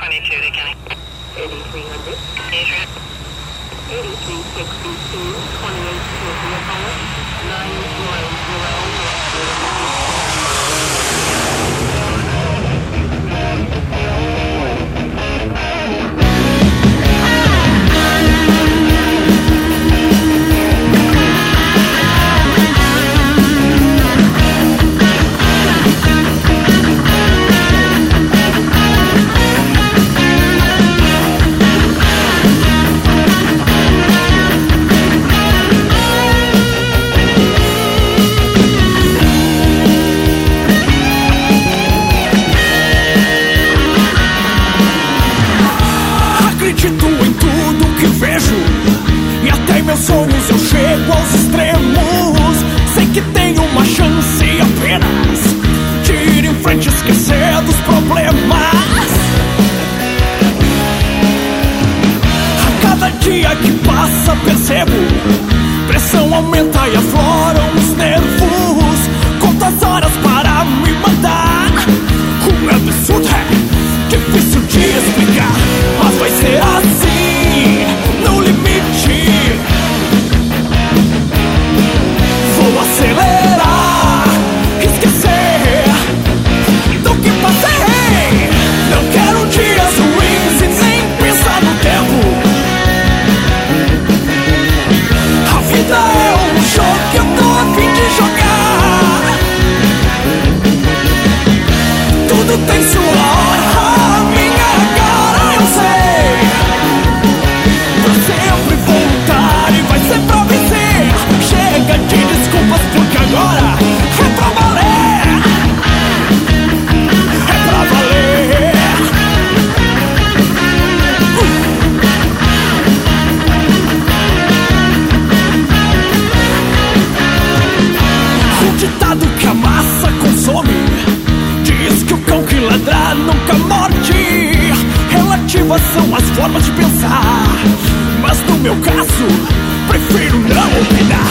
22, County. 8300. Adrian. 8362, 28 to vehicle, 910. Acredito em tudo que vejo e até em meus sonhos eu chego aos extremos. Sei que tenho uma chance apenas de ir em frente e esquecer dos problemas. A cada dia que passa percebo, pressão aumenta e afloram os nervos. Quantas horas para me mandar? Como é absurdo, é difícil de explicar, mas vai ser assim, no limite. Vou acelerar, esquecer do que passei. Não quero dias ruins e nem pensar no tempo. A vida é um jogo que eu tô a fim de jogar. Tudo tem sua hora. Que a massa consome diz que o cão que ladra nunca morde. Relativas são as formas de pensar, mas no meu caso prefiro não opinar.